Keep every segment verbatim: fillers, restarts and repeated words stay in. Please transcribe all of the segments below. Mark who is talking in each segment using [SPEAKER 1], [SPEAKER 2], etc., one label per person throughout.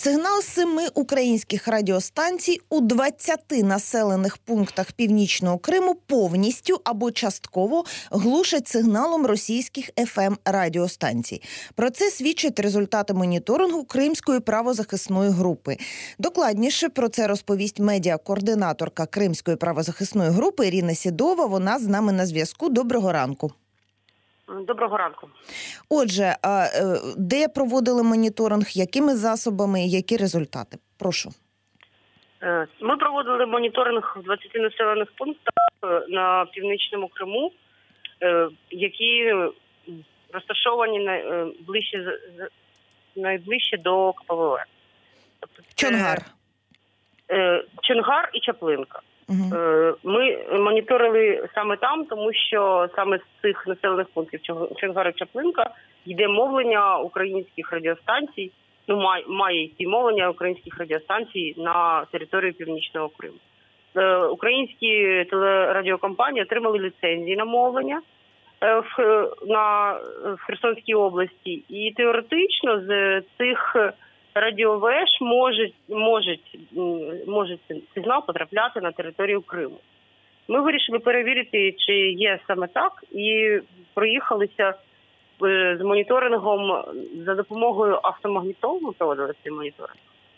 [SPEAKER 1] Сигнал семи українських радіостанцій у двадцяти населених пунктах Північного Криму повністю або частково глушать сигналом російських еф ем-радіостанцій. Про це свідчать результати моніторингу Кримської правозахисної групи. Докладніше про це розповість медіакоординаторка Кримської правозахисної групи Ірина Сідова. Вона з нами на зв'язку. Доброго ранку.
[SPEAKER 2] Доброго ранку.
[SPEAKER 1] Отже, де проводили моніторинг, якими засобами і які результати? Прошу.
[SPEAKER 2] Ми проводили моніторинг в двадцяти населених пунктах на Північному Криму, які розташовані найближче, найближче до ка пе ве ве.
[SPEAKER 1] Чонгар.
[SPEAKER 2] Чонгар і Чаплинка.
[SPEAKER 1] Угу.
[SPEAKER 2] Ми моніторили саме там, тому що саме з цих населених пунктів Чонгар і Чаплинка йде мовлення українських радіостанцій, ну має, має йти мовлення українських радіостанцій на території Північного Криму. Українські телерадіокомпанії отримали ліцензії на мовлення в, на, в Херсонській області, і теоретично з цих радіовеж можуть, можуть, може сигнал потрапляти на територію Криму. Ми вирішили перевірити, чи є саме так, і проїхалися з моніторингом за допомогою автомагнітолу, ми проводили цей моніторинг.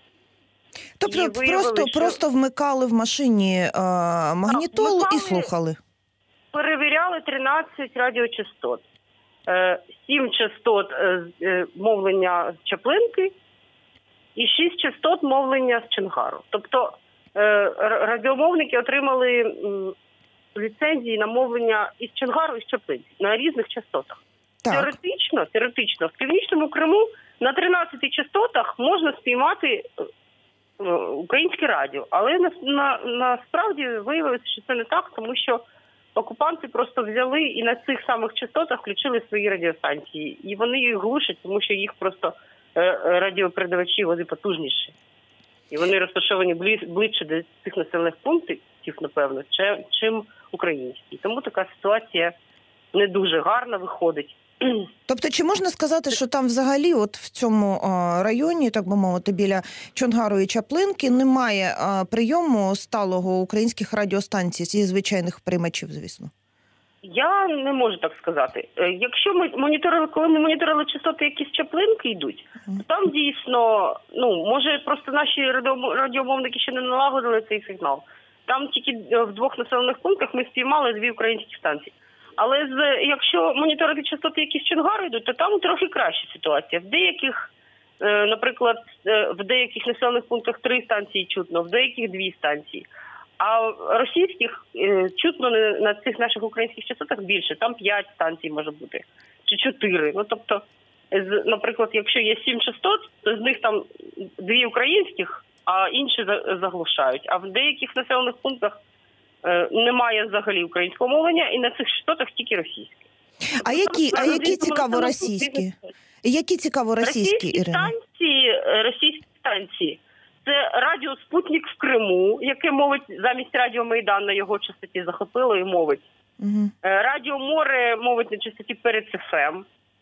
[SPEAKER 1] Тобто виявили, просто, що... просто вмикали в машині а, магнітолу так, і слухали?
[SPEAKER 2] Перевіряли тринадцять радіочастот. сім частот мовлення з Чаплинки, і шість частот мовлення з Чонгару. Тобто радіомовники отримали ліцензії на мовлення із Чонгару і з Чаплинки на різних частотах. Так. Теоретично, теоретично, в Північному Криму на тринадцяти частотах можна спіймати українське радіо. Але на, на, насправді виявилося, що це не так, тому що окупанти просто взяли і на цих самих частотах включили свої радіостанції. І вони їх глушать, тому що їх просто радіопередавачі, вони потужніші. І вони розташовані ближче до цих населених пунктів, напевно, чим українські. Тому така ситуація не дуже гарна виходить.
[SPEAKER 1] Тобто, чи можна сказати, що там взагалі от в цьому районі, так би мовити, біля Чонгару і Чаплинки немає прийому сталого українських радіостанцій, зі звичайних приймачів, звісно?
[SPEAKER 2] Я не можу так сказати. Якщо ми моніторили, коли ми моніторили частоти, які з Чаплинки йдуть, то там дійсно, ну, може просто наші радіомовники ще не налагодили цей сигнал. Там тільки в двох населених пунктах ми спіймали дві українські станції. Але з, якщо моніторити частоти, які з Чонгару йдуть, то там трохи краща ситуація. В деяких, наприклад, в деяких населених пунктах три станції чутно, в деяких дві станції. А російських чутно на цих наших українських частотах більше. Там п'ять станцій може бути. Чи чотири. Ну, тобто, наприклад, якщо є сім частот, то з них там дві українських, а інші заглушають. А в деяких населених пунктах немає взагалі українського мовлення, і на цих частотах тільки російське.
[SPEAKER 1] А які, а які цікаво російські? Які цікаво російські, Ірина?
[SPEAKER 2] Станції, російські станції. Це радіо «Спутник» в Криму, яке мовить замість радіо «Майдан» на його частоті захопило і мовить. Угу. Радіо «Море» мовить на частоті перед еф ем.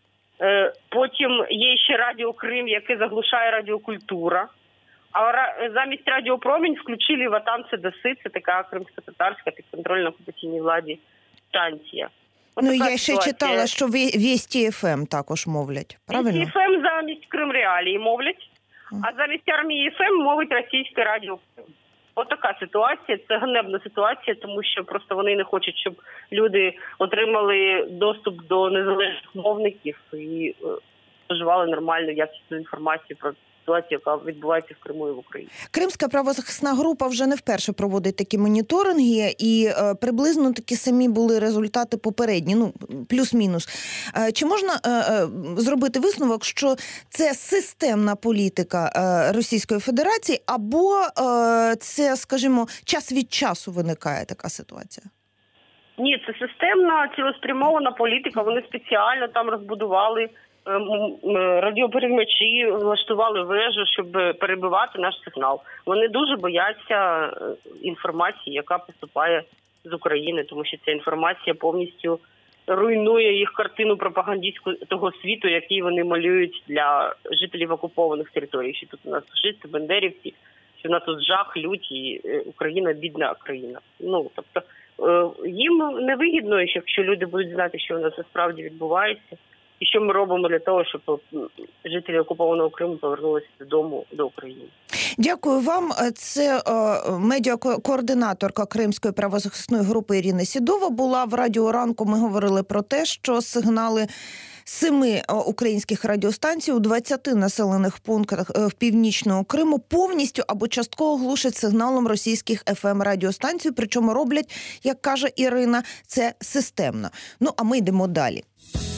[SPEAKER 2] Потім є ще радіо «Крим», яке заглушає радіо «Культура». А замість радіо «Промінь» включили «Ватан Цедаси», це така кримсько-татарська підконтрольна окупаційній владі станція.
[SPEAKER 1] Ось ну, я ще ситуація. Читала, що Вісті еф ем також мовлять, правильно?
[SPEAKER 2] Вісті еф ем замість Крим Реалії мовлять. А замість армії еф ем мовить російське радіо. Ось така ситуація. Це ганебна ситуація, тому що просто вони не хочуть, щоб люди отримали доступ до незалежних мовників і споживали нормальну якісну інформацію про ситуацію, яка відбувається в Криму і в Україні.
[SPEAKER 1] Кримська правозахисна група вже не вперше проводить такі моніторинги, і е, приблизно такі самі були результати попередні, ну, плюс-мінус. Е, чи можна е, е, зробити висновок, що це системна політика е, Російської Федерації, або е, це, скажімо, час від часу виникає така ситуація?
[SPEAKER 2] Ні, це системна, цілеспрямована політика. Вони спеціально там розбудували радіопереймачі, влаштували вежу, щоб перебивати наш сигнал. Вони дуже бояться інформації, яка поступає з України, тому що ця інформація повністю руйнує їх картину пропагандистську того світу, який вони малюють для жителів окупованих територій. Що тут у нас фашисти, бандерівці, що у нас тут жах, лють і Україна бідна країна. Ну, тобто їм невигідно, якщо люди будуть знати, що у нас насправді відбувається, і що ми робимо для того, щоб жителі окупованого Криму повернулися додому, до України.
[SPEAKER 1] Дякую вам. Це медіакоординаторка Кримської правозахисної групи Ірина Сідова була в Радіо Ранку. Ми говорили про те, що сигнали семи українських радіостанцій у двадцяти населених пунктах Північного Криму повністю або частково глушать сигналом російських еф ем радіостанцій, причому роблять, як каже Ірина, це системно. Ну, а ми йдемо далі.